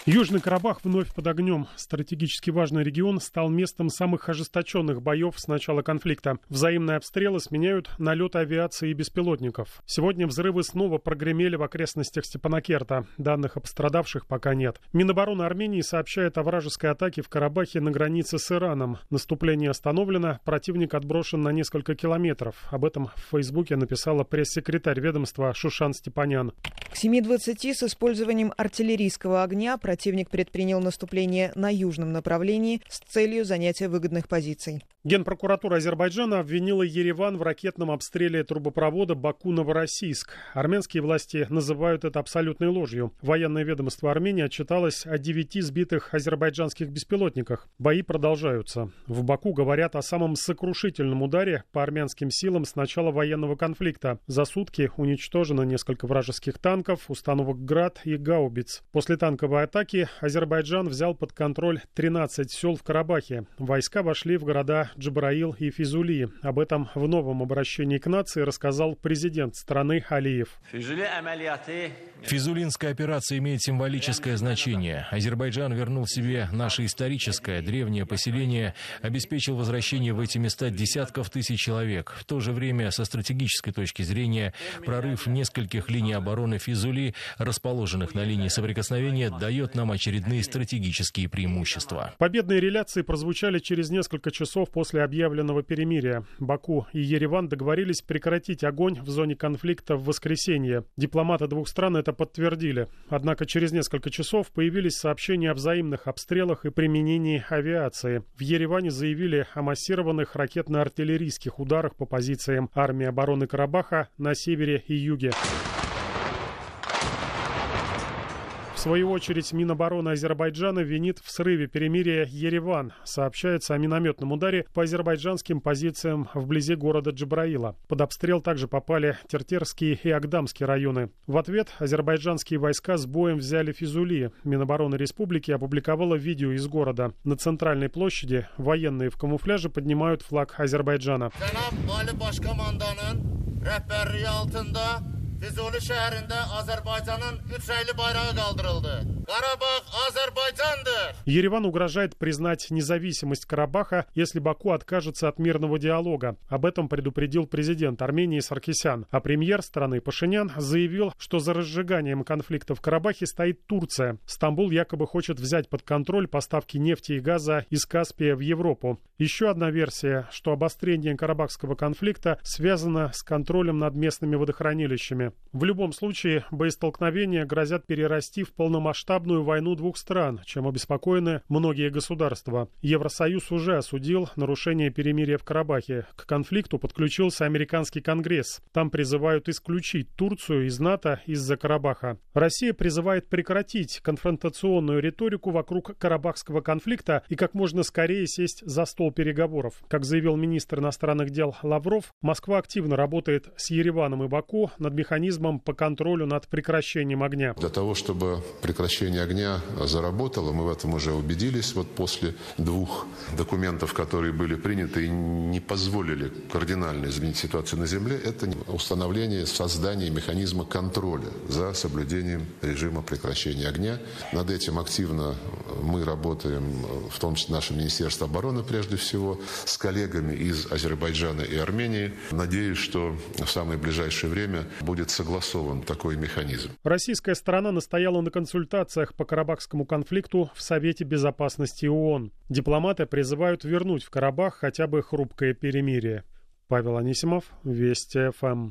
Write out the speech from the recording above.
Южный Карабах вновь под огнем. Стратегически важный регион стал местом самых ожесточенных боев с начала конфликта. Взаимные обстрелы сменяют налеты авиации и беспилотников. Сегодня взрывы снова прогремели в окрестностях Степанакерта. Данных о пострадавших пока нет. Минобороны Армении сообщает о вражеской атаке в Карабахе на границе с Ираном. Наступление остановлено, противник отброшен на несколько километров. Об этом в Фейсбуке написала пресс-секретарь ведомства Шушан Степанян. К 7:20 с использованием артиллерийского огня противник предпринял наступление на южном направлении с целью занятия выгодных позиций. Генпрокуратура Азербайджана обвинила Ереван в ракетном обстреле трубопровода Баку-Новороссийск. Армянские власти называют это абсолютной ложью. Военное ведомство Армении отчиталось о 9 сбитых азербайджанских беспилотниках. Бои продолжаются. В Баку говорят о самом сокрушительном ударе по армянским силам с начала военного конфликта. За сутки уничтожено несколько вражеских танков, установок «Град» и «Гаубиц». После танковой атаки Азербайджан взял под контроль 13 сел в Карабахе. Войска вошли в города Джабраил и Физули. Об этом в новом обращении к нации рассказал президент страны Алиев. Физулинская операция имеет символическое значение. Азербайджан вернул себе наше историческое древнее поселение, обеспечил возвращение в эти места десятков тысяч человек. В то же время, со стратегической точки зрения, прорыв нескольких линий обороны Физули, расположенных на линии соприкосновения, дает нам очередные стратегические преимущества. Победные реляции прозвучали через несколько часов после объявленного перемирия. Баку и Ереван договорились прекратить огонь в зоне конфликта в воскресенье. Дипломаты двух стран это подтвердили. Однако через несколько часов появились сообщения о взаимных обстрелах и применении авиации. В Ереване заявили о массированных ракетно-артиллерийских ударах по позициям армии обороны Карабаха на севере и юге. В свою очередь, Минобороны Азербайджана винит в срыве перемирия Ереван. Сообщается о минометном ударе по азербайджанским позициям вблизи города Джабраила. Под обстрел также попали Тертерские и Агдамские районы. В ответ азербайджанские войска с боем взяли Физули. Минобороны республики опубликовала видео из города. На центральной площади военные в камуфляже поднимают флаг Азербайджана. Füzuli şehrinde Azerbaycan'ın 3 reyli bayrağı kaldırıldı. Karabağ Azerbaycan'dır. Ереван угрожает признать независимость Карабаха, если Баку откажется от мирного диалога. Об этом предупредил президент Армении Саркисян. А премьер страны Пашинян заявил, что за разжиганием конфликта в Карабахе стоит Турция. Стамбул якобы хочет взять под контроль поставки нефти и газа из Каспия в Европу. Еще одна версия, что обострение карабахского конфликта связано с контролем над местными водохранилищами. В любом случае, боестолкновения грозят перерасти в полномасштабную войну двух стран, чем обеспокоены многие государства. Евросоюз уже осудил нарушение перемирия в Карабахе. К конфликту подключился американский Конгресс. Там призывают исключить Турцию из НАТО из-за Карабаха. Россия призывает прекратить конфронтационную риторику вокруг карабахского конфликта и как можно скорее сесть за стол переговоров. Как заявил министр иностранных дел Лавров, Москва активно работает с Ереваном и Баку над механизмом по контролю над прекращением огня. Для того, чтобы прекращение огня заработало, мы в этом уже убедились после 2 документов, которые были приняты и не позволили кардинально изменить ситуацию на земле, это установление, создание механизма контроля за соблюдением режима прекращения огня. Над этим активно мы работаем, в том числе наше Министерство обороны прежде всего, с коллегами из Азербайджана и Армении. Надеюсь, что в самое ближайшее время будет согласован такой механизм. Российская сторона настояла на консультациях по карабахскому конфликту в Совете Безопасности ООН. Дипломаты призывают вернуть в Карабах хотя бы хрупкое перемирие. Павел Анисимов, Вести ФМ.